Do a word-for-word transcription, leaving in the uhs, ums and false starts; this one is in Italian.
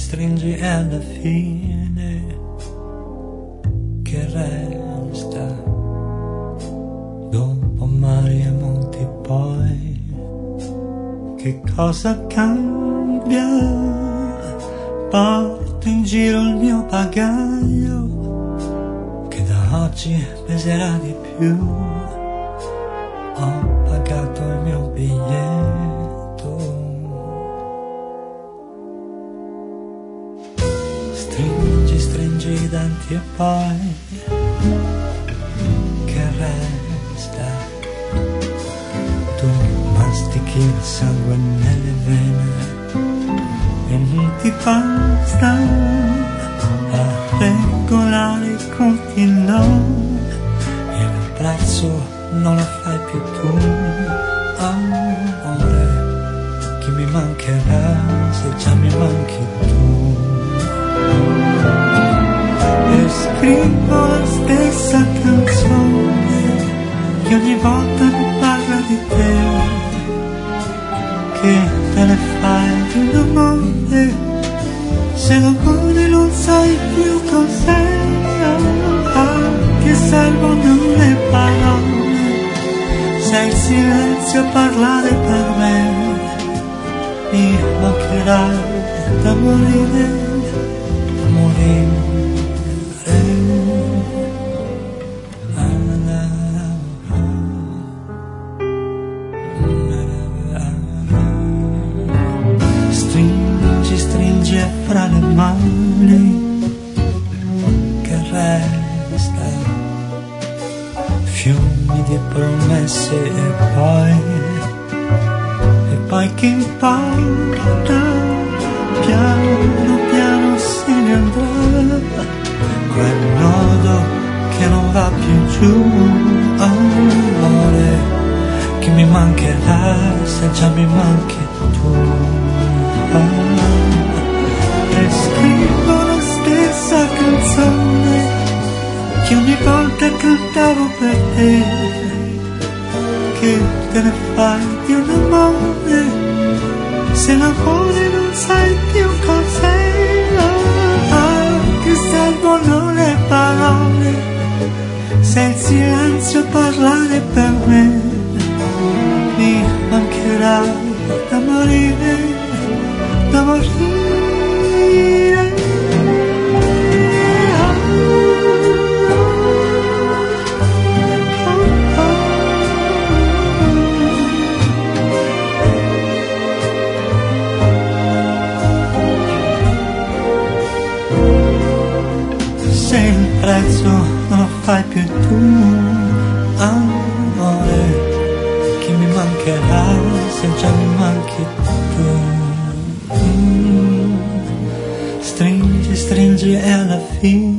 stringi e alla fine che resta dopo mari e monti poi che cosa cambia? Porto in giro il mio bagaglio che da oggi peserà di più. Ho pagato il mio biglietto. Stringi, stringi i denti e poi che resta? Tu mastichi il sangue nelle vene e non ti basta a regolare i conti, no, e l'abbraccio non lo fai più tu. Amore, chi mi mancherà se già mi manchi tu? E scrivo la stessa canzone che ogni volta mi parla di te, che te ne fai di un amore se l'amore non sai più cos'è. Ah, che servono le parole se il silenzio a parlare per me. Mi mancherà da morire, da morire. Stringi, stringi fra le mani che resta, fiumi di promesse e poi, e poi che importa, piano piano se ne andrà quel nodo che non va più giù. Amore, che mi mancherà se già mi manchi tu. E scrivo la stessa canzone che ogni volta cantavo per te, che te ne fai di un amore se l'amore non sai più cos'è. Ah, che servono le parole se il silenzio a parlare per me. Mi mancherà da morire, da morire. Se il prezzo non lo fai più tu, amore, chi mi mancherà se già mi manchi tu? Mm. Stringi, stringi e alla fine